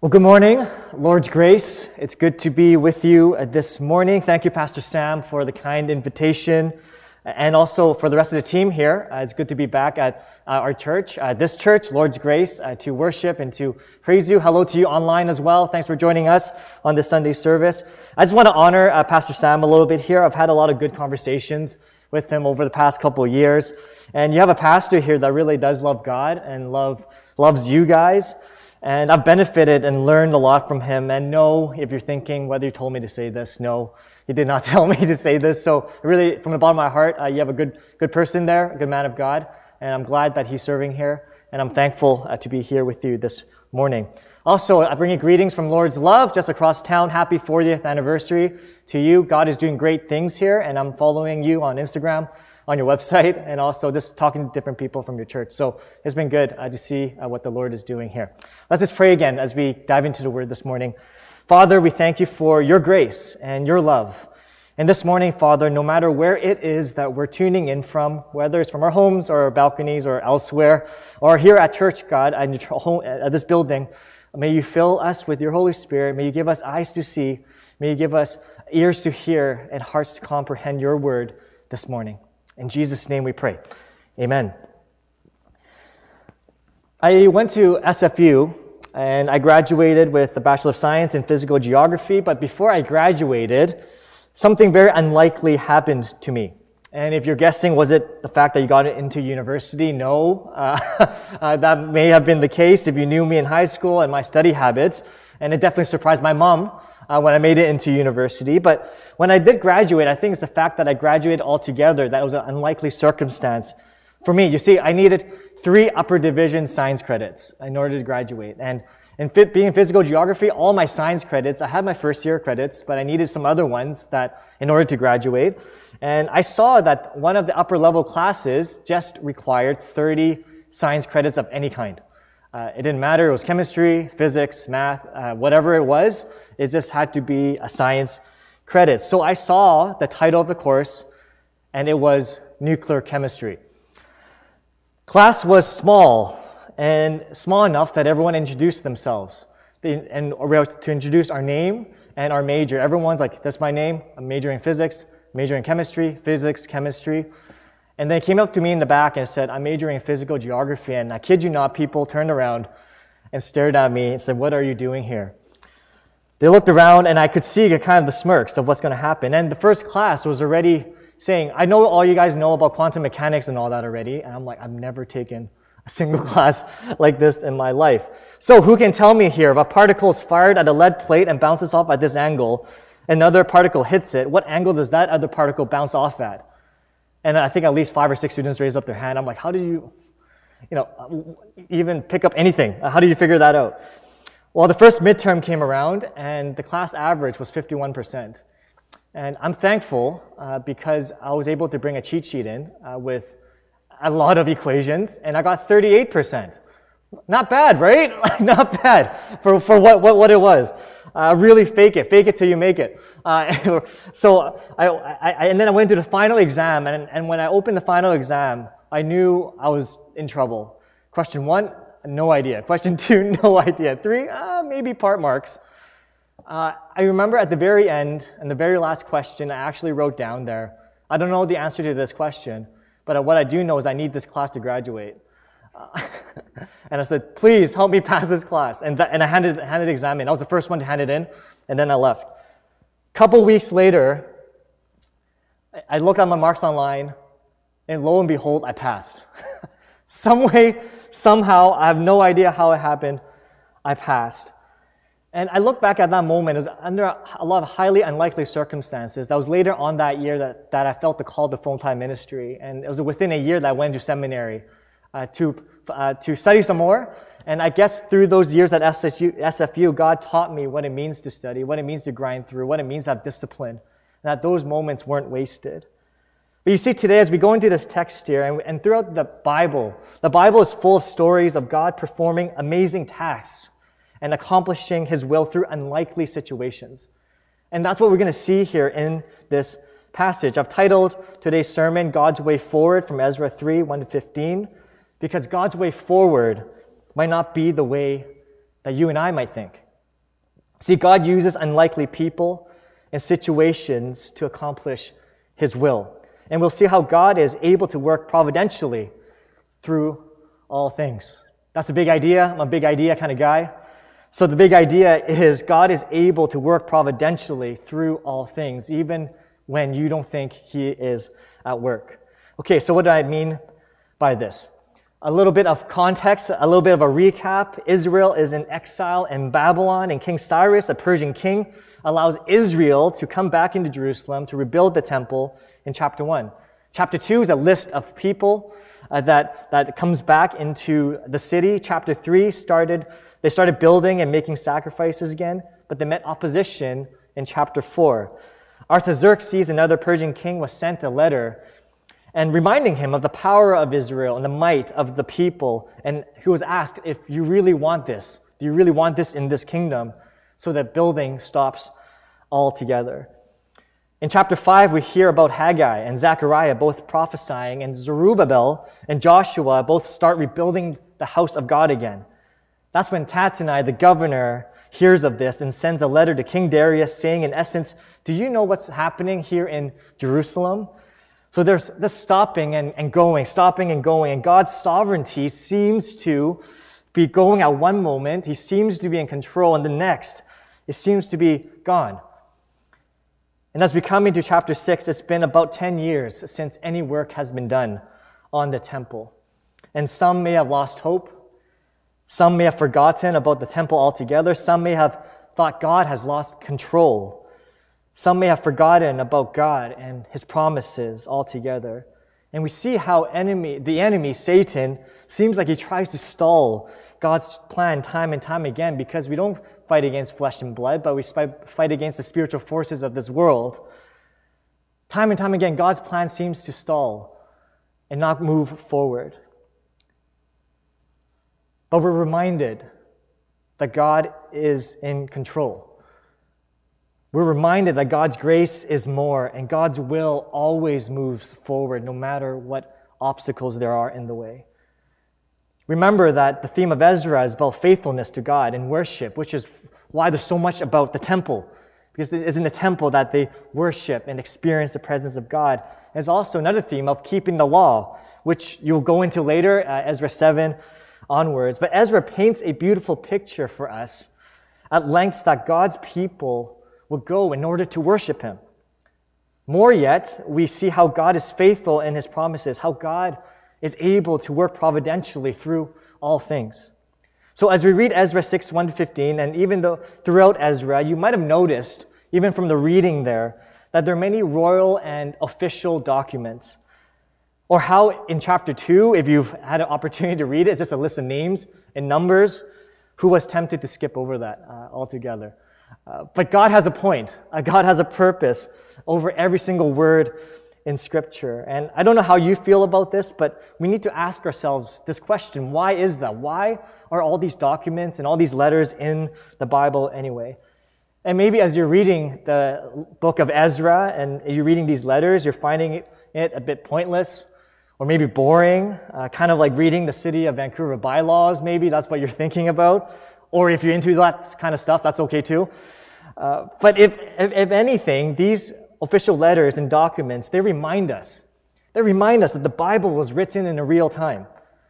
Well, good morning, Lord's grace. It's good to be with you this morning. Thank you, Pastor Sam, for the kind invitation, and also for the rest of the team here. It's good to be back at our church, this church, Lord's grace, to worship and to praise you. Hello to you online as well. Thanks for joining us on this Sunday service. I just want to honor Pastor Sam a little bit here. I've had a lot of good conversations with him over the past couple of years, and you have a pastor here that really does love God and loves you guys. And I've benefited and learned a lot from him. And no, if you're thinking whether he told me to say this, no, he did not tell me to say this. So really, from the bottom of my heart, you have a good person there, a good man of God. And I'm glad that he's serving here. And I'm thankful to be here with you this morning. Also, I bring you greetings from Lord's Love just across town. Happy 40th anniversary to you. God is doing great things here. And I'm following you on Instagram, on your website, and also just talking to different people from your church. So it's been good to see what the Lord is doing here. Let's just pray again as we dive into the Word this morning. Father, we thank you for your grace and your love. And this morning, Father, no matter where it is that we're tuning in from, whether it's from our homes or our balconies or elsewhere, or here at church, God, at this building, may you fill us with your Holy Spirit. May you give us eyes to see. May you give us ears to hear and hearts to comprehend your word this morning. In Jesus' name we pray. Amen. I went to SFU and I graduated with a Bachelor of Science in Physical Geography, but before I graduated, something very unlikely happened to me. And if you're guessing, was it the fact that you got into university? No. That may have been the case if you knew me in high school and my study habits, and it definitely surprised my mom when I made it into university. But when I did graduate, I think it's the fact that I graduated altogether that was an unlikely circumstance for me. You see, I needed 3 upper division science credits in order to graduate. And being in physical geography, all my science credits, I had my first year credits, but I needed some other ones that in order to graduate. And I saw that one of the upper level classes just required 30 science credits of any kind. It didn't matter. It was chemistry, physics, math, whatever it was. It just had to be a science credit. So I saw the title of the course, and it was nuclear chemistry. Class was small, and small enough that everyone introduced themselves. And we had to introduce our name and our major. Everyone's like, that's my name. I'm majoring in physics, majoring in chemistry, physics, chemistry. And they came up to me in the back and said, I'm majoring in physical geography. And I kid you not, people turned around and stared at me and said, what are you doing here? They looked around and I could see kind of the smirks of what's going to happen. And the first class was already saying, I know all you guys know about quantum mechanics and all that already. And I'm like, I've never taken a single class like this in my life. So who can tell me here, if a particle is fired at a lead plate and bounces off at this angle, another particle hits it, what angle does that other particle bounce off at? And I think at least 5 or 6 students raised up their hand. I'm like, how do you even pick up anything? How do you figure that out? Well, the first midterm came around, and the class average was 51%. And I'm thankful because I was able to bring a cheat sheet in with a lot of equations, and I got 38%. Not bad, right? Not bad for what it was. Really fake it till you make it. So and then I went to the final exam, and when I opened the final exam, I knew I was in trouble. Question 1, no idea. Question 2, no idea. 3, maybe part marks. I remember at the very end, and the very last question, I actually wrote down there, I don't know the answer to this question, but what I do know is I need this class to graduate. And I said, please help me pass this class. And I handed the exam in. I was the first one to hand it in, and then I left. A couple weeks later, I looked at my marks online, and lo and behold, I passed. Some way, somehow, I have no idea how it happened, I passed. And I look back at that moment as under a lot of highly unlikely circumstances. That was later on that year that I felt the call to full-time ministry. And it was within a year that I went to seminary to study some more. And I guess through those years at SFU, God taught me what it means to study, what it means to grind through, what it means to have discipline, and that those moments weren't wasted. But you see, today as we go into this text here, and throughout the Bible is full of stories of God performing amazing tasks and accomplishing His will through unlikely situations. And that's what we're going to see here in this passage. I've titled today's sermon, God's Way Forward, from Ezra 3, 1-15, because God's way forward might not be the way that you and I might think. See, God uses unlikely people and situations to accomplish His will. And we'll see how God is able to work providentially through all things. That's the big idea. I'm a big idea kind of guy. So the big idea is God is able to work providentially through all things, even when you don't think He is at work. Okay, so what do I mean by this? A little bit of context, a little bit of a recap. Israel is in exile in Babylon, and King Cyrus, a Persian king, allows Israel to come back into Jerusalem to rebuild the temple in chapter 1. Chapter 2 is a list of people that comes back into the city. Chapter 3 they started building and making sacrifices again, but they met opposition in chapter 4. Artaxerxes, another Persian king, was sent a letter and reminding him of the power of Israel and the might of the people. And he was asked, if you really want this, do you really want this in this kingdom? So that building stops altogether. In chapter 5, we hear about Haggai and Zechariah both prophesying, and Zerubbabel and Joshua both start rebuilding the house of God again. That's when Tattenai, the governor, hears of this and sends a letter to King Darius saying, in essence, do you know what's happening here in Jerusalem? So there's this stopping and going, and God's sovereignty seems to be going at one moment. He seems to be in control, and the next, it seems to be gone. And as we come into chapter 6, it's been about 10 years since any work has been done on the temple. And some may have lost hope. Some may have forgotten about the temple altogether. Some may have thought God has lost control. Some may have forgotten about God and His promises altogether. And we see how the enemy, Satan, seems like he tries to stall God's plan time and time again, because we don't fight against flesh and blood, but we fight against the spiritual forces of this world. Time and time again, God's plan seems to stall and not move forward. But we're reminded that God is in control. We're reminded that God's grace is more, and God's will always moves forward no matter what obstacles there are in the way. Remember that the theme of Ezra is about faithfulness to God and worship, which is why there's so much about the temple, because it is in the temple that they worship and experience the presence of God. There's also another theme of keeping the law, which you'll go into later, Ezra 7 onwards. But Ezra paints a beautiful picture for us at lengths that God's people will go in order to worship Him. More yet, we see how God is faithful in His promises, how God is able to work providentially through all things. So as we read Ezra 6, 1-15, and even though throughout Ezra, you might have noticed, even from the reading there, that there are many royal and official documents. Or how in chapter 2, if you've had an opportunity to read it, it's just a list of names and numbers. Who was tempted to skip over that altogether? But God has a point. God has a purpose over every single word in Scripture. And I don't know how you feel about this, but we need to ask ourselves this question. Why is that? Why are all these documents and all these letters in the Bible anyway? And maybe as you're reading the book of Ezra and you're reading these letters, you're finding it a bit pointless or maybe boring, kind of like reading the City of Vancouver bylaws, maybe that's what you're thinking about. Or if you're into that kind of stuff, that's okay too. But if anything, these official letters and documents, they remind us that the Bible was written in a real time.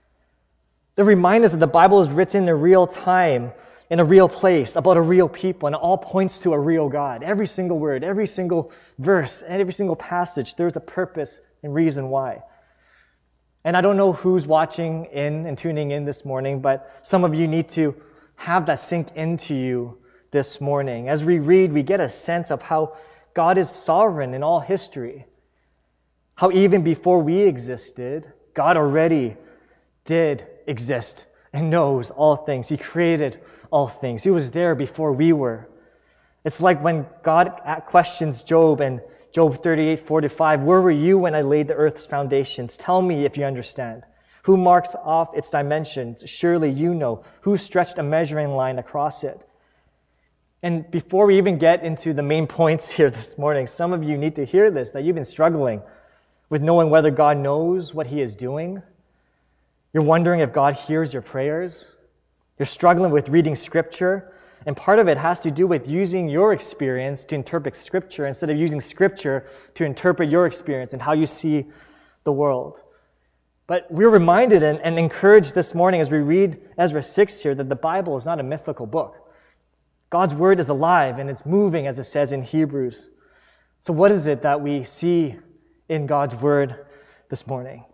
They remind us that the Bible is written in a real time, in a real place, about a real people, and it all points to a real God. Every single word, every single verse, and every single passage, there's a purpose and reason why. And I don't know who's watching in and tuning in this morning, but some of you need to have that sink into you this morning. As we read, we get a sense of how God is sovereign in all history. How even before we existed, God already did exist and knows all things. He created all things. He was there before we were. It's like when God questions Job in Job 38:4-5, where were you when I laid the earth's foundations? Tell me if you understand. Who marks off its dimensions? Surely you know. Who stretched a measuring line across it? And before we even get into the main points here this morning, some of you need to hear this, that you've been struggling with knowing whether God knows what He is doing. You're wondering if God hears your prayers. You're struggling with reading Scripture And part of it has to do with using your experience to interpret Scripture instead of using Scripture to interpret your experience and how you see the world. But we're reminded and encouraged this morning as we read Ezra 6 here that the Bible is not a mythical book. God's Word is alive and it's moving, as it says in Hebrews. So what is it that we see in God's Word this morning?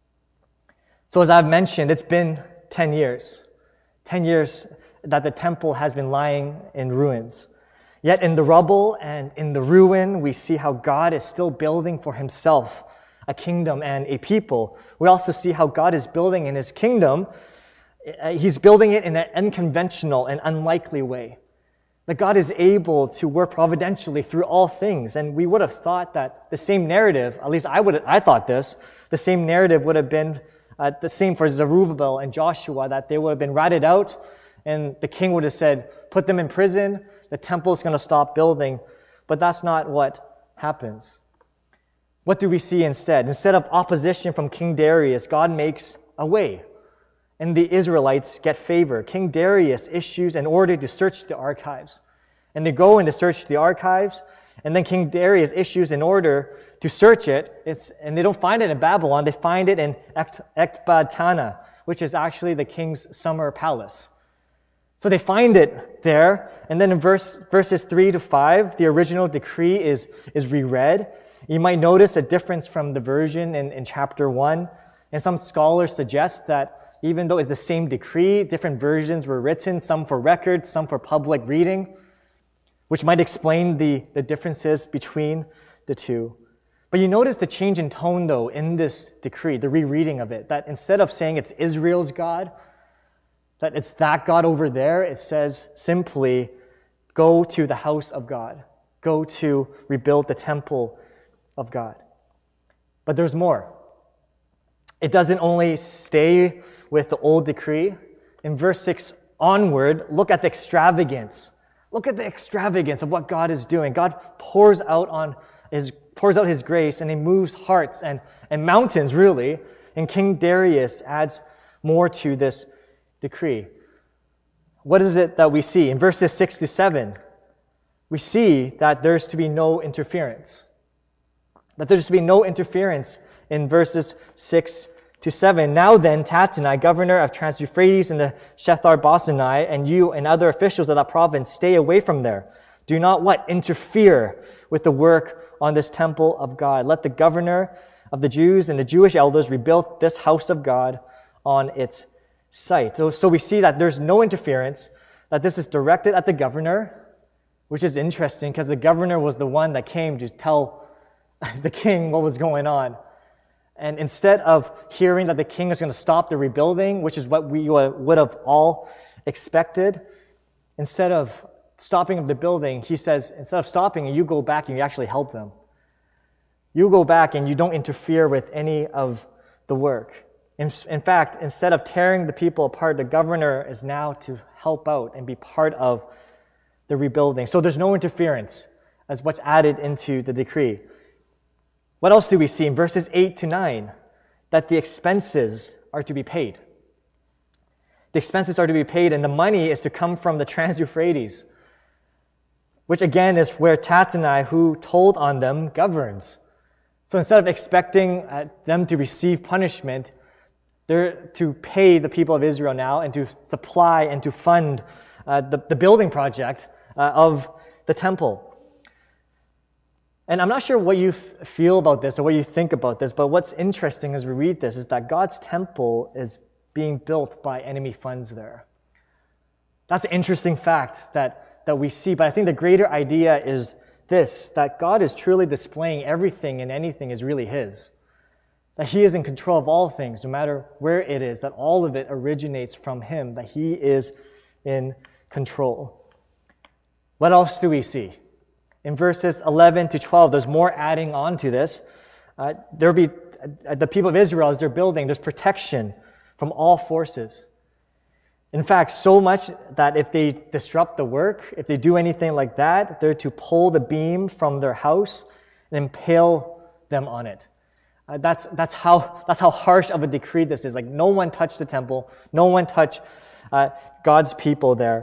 So as I've mentioned, it's been 10 years. 10 years that the temple has been lying in ruins. Yet in the rubble and in the ruin, we see how God is still building for himself a kingdom and a people. We also see how God is building in his kingdom. He's building it in an unconventional and unlikely way. That God is able to work providentially through all things. And we would have thought that the same narrative, at least I thought this, the same narrative would have been the same for Zerubbabel and Joshua, that they would have been ratted out, and the king would have said, put them in prison, the temple is going to stop building. But that's not what happens. What do we see instead? Instead of opposition from King Darius, God makes a way, and the Israelites get favor. King Darius issues an order to search the archives. And they go in to search the archives, and then King Darius issues an order to search it, and they don't find it in Babylon, they find it in Ecbatana, which is actually the king's summer palace. So they find it there, and then in verses 3 to 5, the original decree is reread. You might notice a difference from the version in chapter 1, and some scholars suggest that even though it's the same decree, different versions were written, some for record, some for public reading, which might explain the differences between the two. But you notice the change in tone, though, in this decree, the rereading of it, that instead of saying it's Israel's God, that it's that God over there, it says simply, go to the house of God. Go to rebuild the temple of God. But there's more. It doesn't only stay with the old decree. In verse 6 onward, look at the extravagance. Look at the extravagance of what God is doing. God pours out his grace, and he moves hearts and mountains, really. And King Darius adds more to this decree. What is it that we see? In verses 6 to 7, we see that there's to be no interference. That there's to be no interference in verses 6 to 7. Now then, Tattenai, governor of Trans-Euphrates and the Shethar-Bozenai, and you and other officials of that province, stay away from there. Do not interfere with the work on this temple of God. Let the governor of the Jews and the Jewish elders rebuild this house of God on its site. So we see that there's no interference, that this is directed at the governor, which is interesting because the governor was the one that came to tell the king what was going on. And instead of hearing that the king is going to stop the rebuilding, which is what we would have all expected, instead of stopping the building, he says, instead of stopping, you go back and you actually help them. You go back and you don't interfere with any of the work. In fact, instead of tearing the people apart, the governor is now to help out and be part of the rebuilding. So there's no interference as what's added into the decree. What else do we see in verses 8 to 9? That the expenses are to be paid. The expenses are to be paid, and the money is to come from the Trans-Euphrates, which again is where Tattenai, who told on them, governs. So instead of expecting them to receive punishment, they're to pay the people of Israel now and to supply and to fund the building project of the temple. And I'm not sure what you feel about this or what you think about this, but what's interesting as we read this is that God's temple is being built by enemy funds there. That's an interesting fact that we see, but I think the greater idea is this, that God is truly displaying everything and anything is really His. That He is in control of all things, no matter where it is, that all of it originates from Him, that He is in control. What else do we see? In verses 11 to 12, there's more adding on to this. There'll be the people of Israel, as they're building, there's protection from all forces. In fact, so much that if they disrupt the work, if they do anything like that, they're to pull the beam from their house and impale them on it. That's how harsh of a decree this is. Like, no one touch the temple, no one touch God's people there,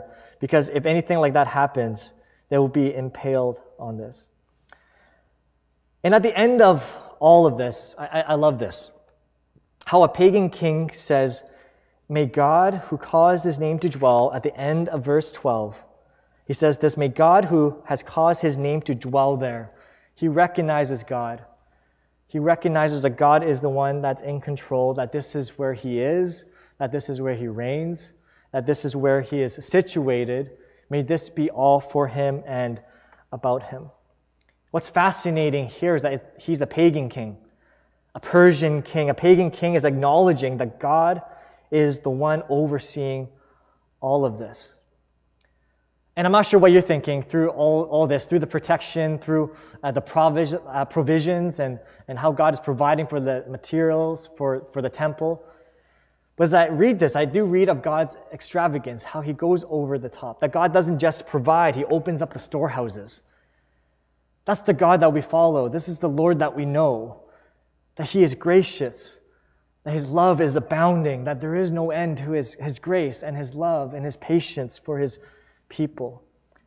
Because if anything like that happens, they will be impaled on this. And at the end of all of this, I love this. How a pagan king says, "May God, who caused his name to dwell," at the end of verse 12, he says this, "May God, who has caused his name to dwell there." He recognizes God. He recognizes that God is the one that's in control, that this is where he is, that this is where he reigns, that this is where he is situated. May this be all for him and about him. What's fascinating here is that he's a pagan king, a Persian king. A pagan king is acknowledging that God is the one overseeing all of this. And I'm not sure what you're thinking through all this, through the protection, through the provisions and how God is providing for the materials for the temple. But as I read this, I do read of God's extravagance, how he goes over the top. That God doesn't just provide, he opens up the storehouses. That's the God that we follow. This is the Lord that we know. That he is gracious, that his love is abounding, that there is no end to his grace and his love and his patience for his people.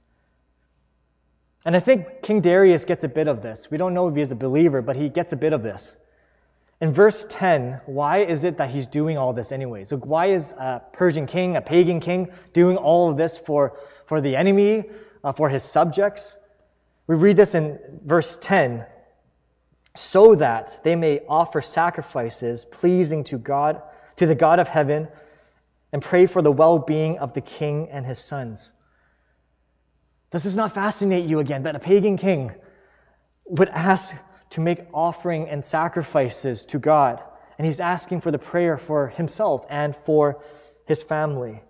And I think King Darius gets a bit of this. We don't know if he's a believer, but he gets a bit of this. In verse 10, why is it that he's doing all this anyway? So why is a Persian king, a pagan king, doing all of this for the enemy, for his subjects? We read this in verse 10, "So that they may offer sacrifices pleasing to God, to the God of heaven, and pray for the well-being of the king and his sons." Does this not fascinate you again, that a pagan king would ask to make offering and sacrifices to God, and he's asking for the prayer for himself and for his family?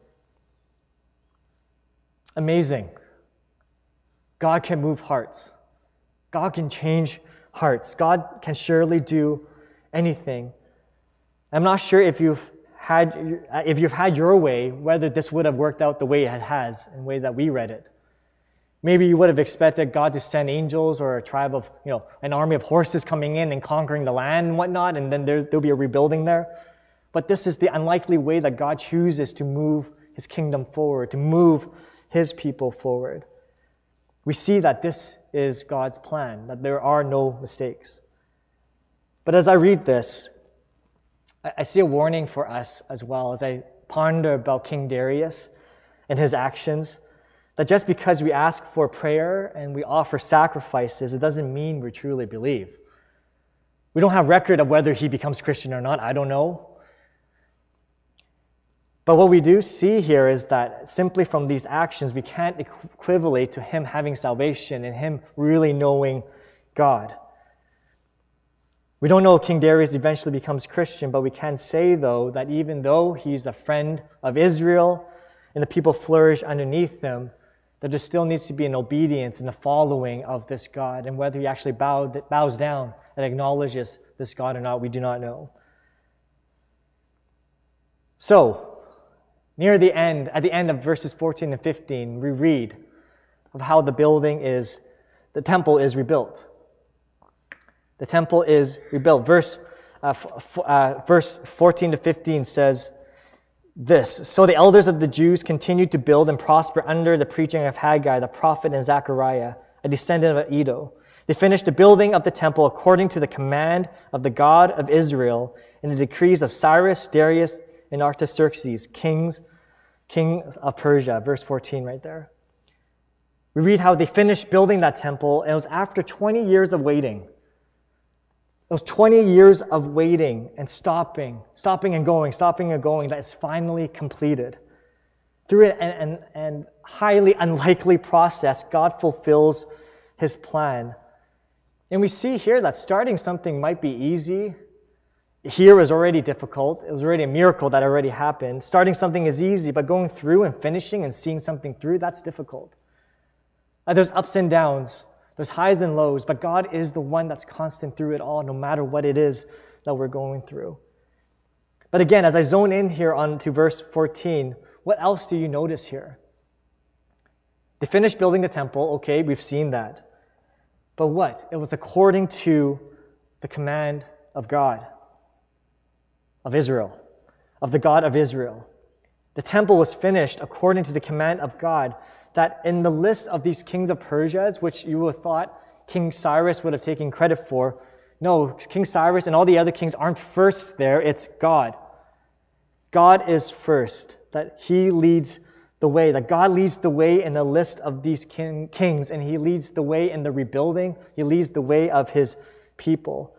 Amazing. God can move hearts. God can change hearts. God can surely do anything. I'm not sure if you've had your way, whether this would have worked out the way it has, in the way that we read it. Maybe you would have expected God to send angels or a tribe of, an army of horses coming in and conquering the land and whatnot, and then there'll be a rebuilding there. But this is the unlikely way that God chooses to move his kingdom forward, to move his people forward. We see that this is God's plan, that there are no mistakes. But as I read this, I see a warning for us as well, as I ponder about King Darius and his actions, that just because we ask for prayer and we offer sacrifices, it doesn't mean we truly believe. We don't have record of whether he becomes Christian or not. I don't know. But what we do see here is that simply from these actions, we can't equivalent to him having salvation and him really knowing God. We don't know if King Darius eventually becomes Christian, but we can say, though, that even though he's a friend of Israel and the people flourish underneath him, that there still needs to be an obedience and a following of this God. And whether he actually bows down and acknowledges this God or not, we do not know. So, at the end of verses 14 and 15, we read of how the temple is rebuilt. The temple is rebuilt. Verse 14 to 15 says this: "So the elders of the Jews continued to build and prosper under the preaching of Haggai, the prophet, and Zechariah, a descendant of Iddo. They finished the building of the temple according to the command of the God of Israel and the decrees of Cyrus, Darius, and Artaxerxes, kings of Persia." Verse 14 right there. We read how they finished building that temple, and it was after 20 years of waiting. Those 20 years of waiting and stopping and going, that is finally completed. Through an highly unlikely process, God fulfills his plan. And we see here that starting something might be easy. Here was already difficult. It was already a miracle that already happened. Starting something is easy, but going through and finishing and seeing something through, that's difficult. There's ups and downs. There's highs and lows, but God is the one that's constant through it all, no matter what it is that we're going through. But again, as I zone in here onto verse 14, what else do you notice here? They finished building the temple. Okay, we've seen that. But what? It was according to the command of God, of Israel, of the God of Israel. The temple was finished according to the command of God, that in the list of these kings of Persia, which you would have thought King Cyrus would have taken credit for, no, King Cyrus and all the other kings aren't first there, it's God. God is first, that He leads the way, that God leads the way in the list of these kings, and He leads the way in the rebuilding, He leads the way of His people.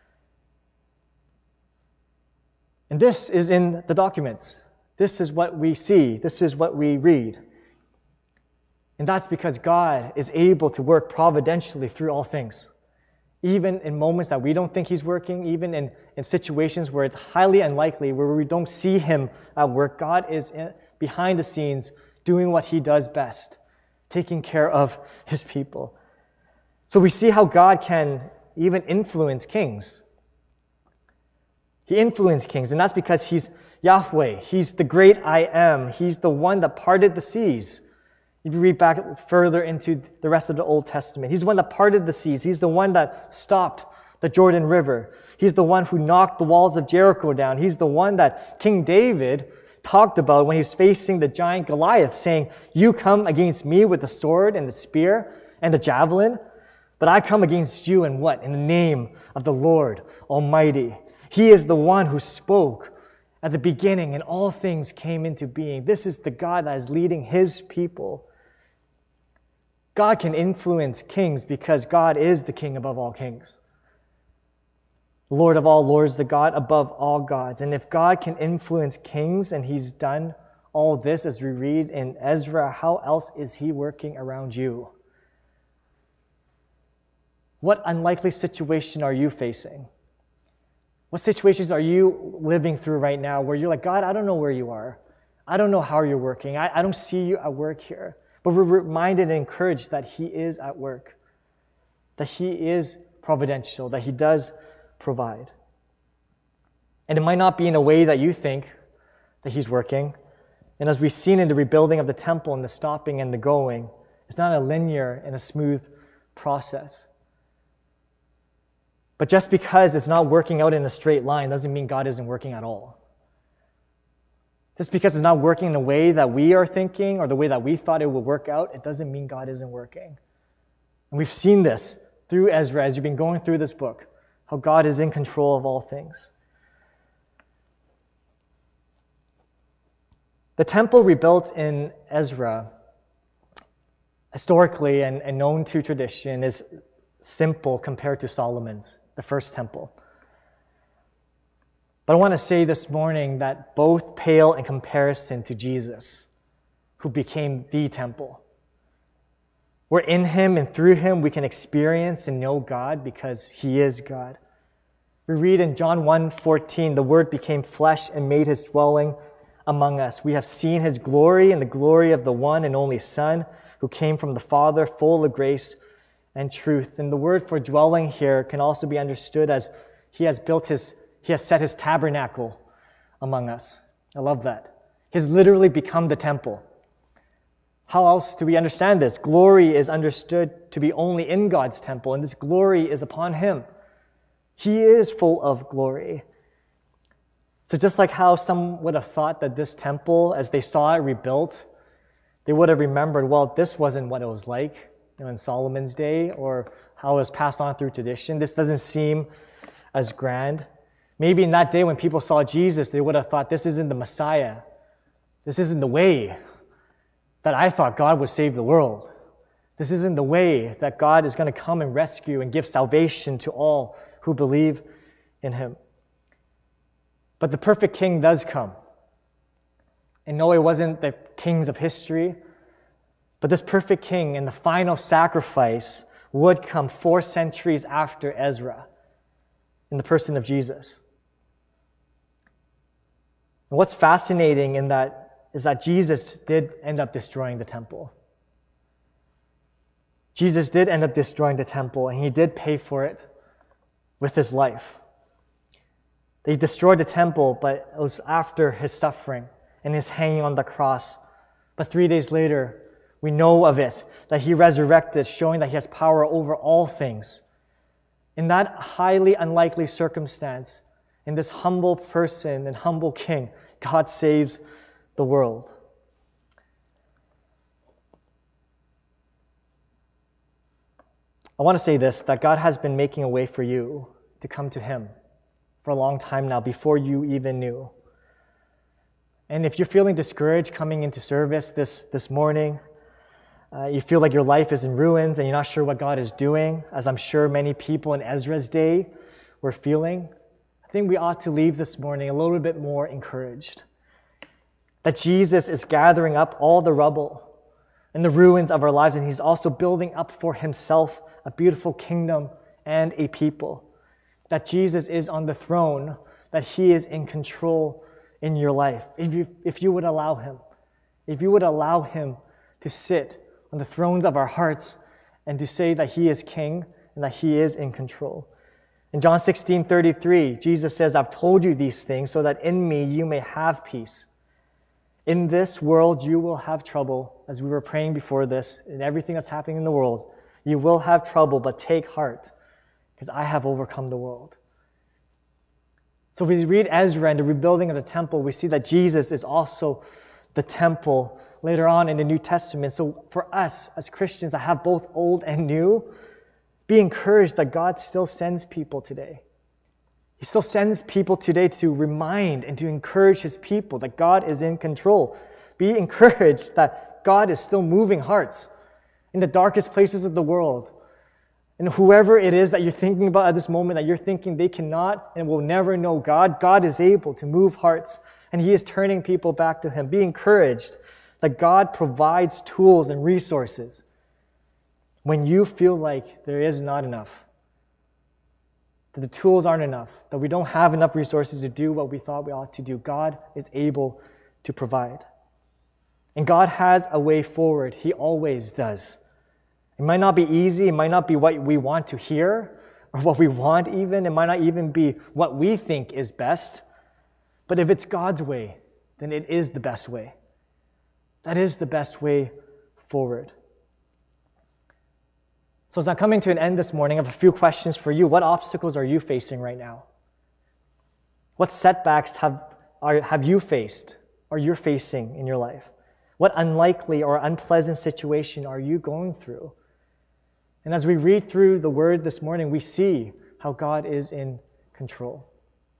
And this is in the documents. This is what we see. This is what we read. And that's because God is able to work providentially through all things. Even in moments that we don't think He's working, even in situations where it's highly unlikely, where we don't see Him at work, God is behind the scenes doing what He does best, taking care of His people. So we see how God can even influence kings. He influenced kings, and that's because He's Yahweh. He's the great I Am. He's the one that parted the seas. If you read back further into the rest of the Old Testament, He's the one that parted the seas. He's the one that stopped the Jordan River. He's the one who knocked the walls of Jericho down. He's the one that King David talked about when he's facing the giant Goliath, saying, "You come against me with the sword and the spear and the javelin, but I come against you in what? In the name of the Lord Almighty." He is the one who spoke at the beginning, and all things came into being. This is the God that is leading His people. God can influence kings because God is the King above all kings. Lord of all lords, the God above all gods. And if God can influence kings, and He's done all this as we read in Ezra, how else is He working around you? What unlikely situation are you facing? What situations are you living through right now where you're like, God, I don't know where you are. I don't know how you're working. I don't see you at work here. But we're reminded and encouraged that He is at work, that He is providential, that He does provide. And it might not be in a way that you think that He's working. And as we've seen in the rebuilding of the temple and the stopping and the going, it's not a linear and a smooth process. But just because it's not working out in a straight line doesn't mean God isn't working at all. Just because it's not working in the way that we are thinking or the way that we thought it would work out, it doesn't mean God isn't working. And we've seen this through Ezra as you've been going through this book, how God is in control of all things. The temple rebuilt in Ezra, historically and known to tradition, is simple compared to Solomon's, the first temple. But I want to say this morning that both pale in comparison to Jesus, who became the temple. We're in Him, and through Him we can experience and know God because He is God. We read in John 1:14, the Word became flesh and made His dwelling among us. We have seen His glory and the glory of the one and only Son who came from the Father, full of grace and truth. And the word for dwelling here can also be understood as He has set His tabernacle among us. I love that. He has literally become the temple. How else do we understand this? Glory is understood to be only in God's temple, and this glory is upon Him. He is full of glory. So just like how some would have thought that this temple, as they saw it rebuilt, they would have remembered, well, this wasn't what it was like in Solomon's day, or how it was passed on through tradition. This doesn't seem as grand. Maybe in that day when people saw Jesus, they would have thought, this isn't the Messiah. This isn't the way that I thought God would save the world. This isn't the way that God is going to come and rescue and give salvation to all who believe in Him. But the perfect King does come. And no, it wasn't the kings of history, but this perfect King and the final sacrifice would come 4 centuries after Ezra in the person of Jesus. And what's fascinating in that is that Jesus did end up destroying the temple. Jesus did end up destroying the temple, and He did pay for it with His life. They destroyed the temple, but it was after His suffering and His hanging on the cross. But 3 days later, we know of it, that He resurrected, showing that He has power over all things. In that highly unlikely circumstance, in this humble person and humble King, God saves the world. I want to say this, that God has been making a way for you to come to Him for a long time now, before you even knew. And if you're feeling discouraged coming into service this morning, you feel like your life is in ruins and you're not sure what God is doing, as I'm sure many people in Ezra's day were feeling, I think we ought to leave this morning a little bit more encouraged. That Jesus is gathering up all the rubble and the ruins of our lives, and He's also building up for Himself a beautiful kingdom and a people. That Jesus is on the throne, that He is in control in your life. If you would allow Him, if you would allow Him to sit on the thrones of our hearts and to say that He is King and that He is in control. In John 16:33, Jesus says, I've told you these things so that in me you may have peace. In this world you will have trouble, as we were praying before this, and everything that's happening in the world. You will have trouble, but take heart, because I have overcome the world. So if we read Ezra and the rebuilding of the temple, we see that Jesus is also the temple later on in the New Testament. So for us as Christians that have both old and new, be encouraged that God still sends people today. He still sends people today to remind and to encourage His people that God is in control. Be encouraged that God is still moving hearts in the darkest places of the world. And whoever it is that you're thinking about at this moment, that you're thinking they cannot and will never know God, God is able to move hearts, and He is turning people back to Him. Be encouraged that God provides tools and resources when you feel like there is not enough, that the tools aren't enough, that we don't have enough resources to do what we thought we ought to do. God is able to provide. And God has a way forward. He always does. It might not be easy. It might not be what we want to hear or what we want even. It might not even be what we think is best. But if it's God's way, then it is the best way. That is the best way forward. So as I'm coming to an end this morning, I have a few questions for you. What obstacles are you facing right now? What setbacks have you faced or you're facing in your life? What unlikely or unpleasant situation are you going through? And as we read through the Word this morning, we see how God is in control.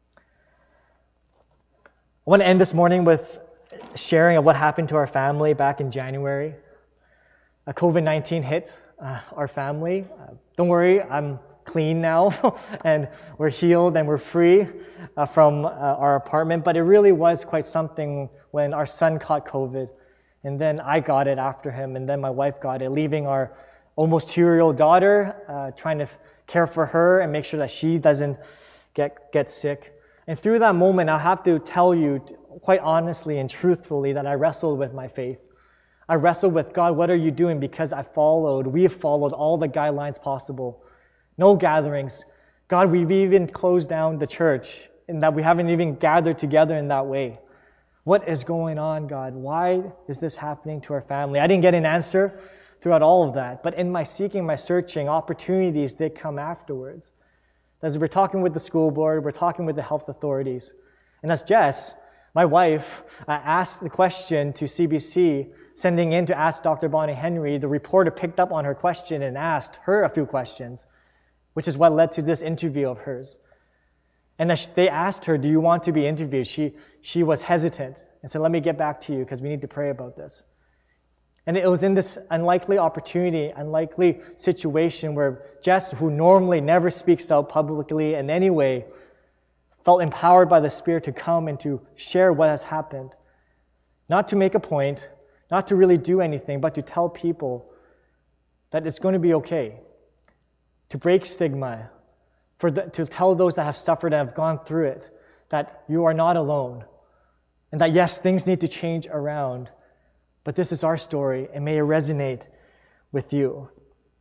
I want to end this morning with sharing of what happened to our family back in January. COVID-19 hit our family. Don't worry, I'm clean now, and we're healed and we're free from our apartment. But it really was quite something when our son caught COVID. And then I got it after him, and then my wife got it, leaving our almost 2-year-old daughter, trying to care for her and make sure that she doesn't get sick. And through that moment, I have to tell you quite honestly and truthfully that I wrestled with my faith. I wrestled with God, what are you doing? Because we have followed all the guidelines possible. No gatherings. God, we've even closed down the church in that we haven't even gathered together in that way. What is going on, God? Why is this happening to our family? I didn't get an answer throughout all of that, but in my seeking, my searching, opportunities did come afterwards. As we're talking with the school board, we're talking with the health authorities. And as Jess, my wife, asked the question to CBC, sending in to ask Dr. Bonnie Henry, the reporter picked up on her question and asked her a few questions, which is what led to this interview of hers. And as they asked her, do you want to be interviewed? She was hesitant and said, let me get back to you because we need to pray about this. And it was in this unlikely opportunity, unlikely situation where Jess, who normally never speaks out publicly in any way, felt empowered by the Spirit to come and to share what has happened. Not to make a point, not to really do anything, but to tell people that it's going to be okay. To break stigma, to tell those that have suffered and have gone through it that you are not alone. And that yes, things need to change around, but this is our story and may it resonate with you.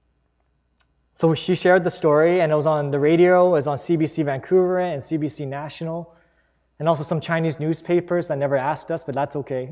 So she shared the story, and it was on the radio, it was on CBC Vancouver and CBC National, and also some Chinese newspapers that never asked us, but that's okay.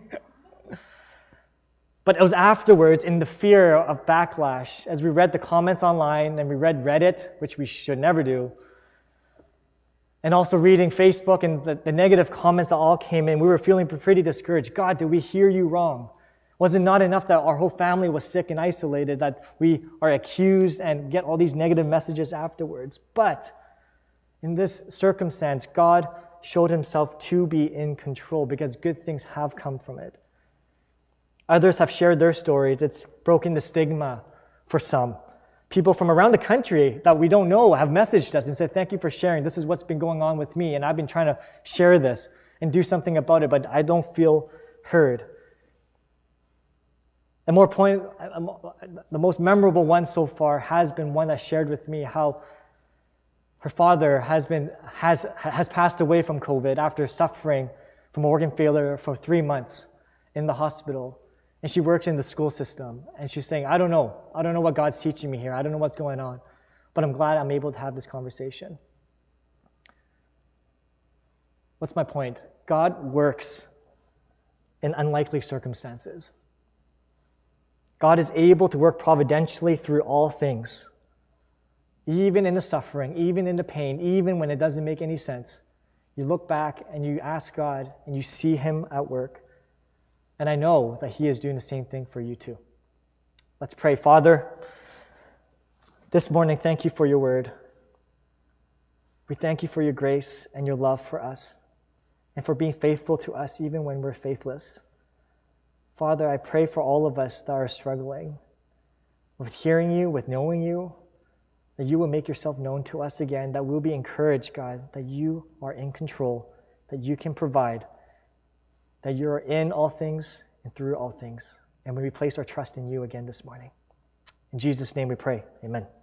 But it was afterwards, in the fear of backlash, as we read the comments online and we read Reddit, which we should never do, And also reading Facebook and the negative comments that all came in, we were feeling pretty discouraged. God, did we hear you wrong? Was it not enough that our whole family was sick and isolated, that we are accused and get all these negative messages afterwards? But in this circumstance, God showed himself to be in control because good things have come from it. Others have shared their stories. It's broken the stigma for some. People from around the country that we don't know have messaged us and said, thank you for sharing. This is what's been going on with me, and I've been trying to share this and do something about it, but I don't feel heard. The most memorable one so far has been one that shared with me how her father has passed away from COVID after suffering from organ failure for 3 months in the hospital. And she works in the school system. And she's saying, I don't know what God's teaching me here. I don't know what's going on. But I'm glad I'm able to have this conversation. What's my point? God works in unlikely circumstances. God is able to work providentially through all things. Even in the suffering, even in the pain, even when it doesn't make any sense. You look back and you ask God and you see him at work. And I know that he is doing the same thing for you too. Let's pray. Father, this morning, thank you for your word. We thank you for your grace and your love for us and for being faithful to us even when we're faithless. Father, I pray for all of us that are struggling with hearing you, with knowing you, that you will make yourself known to us again, that we'll be encouraged, God, that you are in control, that you can provide, that you are in all things and through all things. And we place our trust in you again this morning. In Jesus' name we pray. Amen.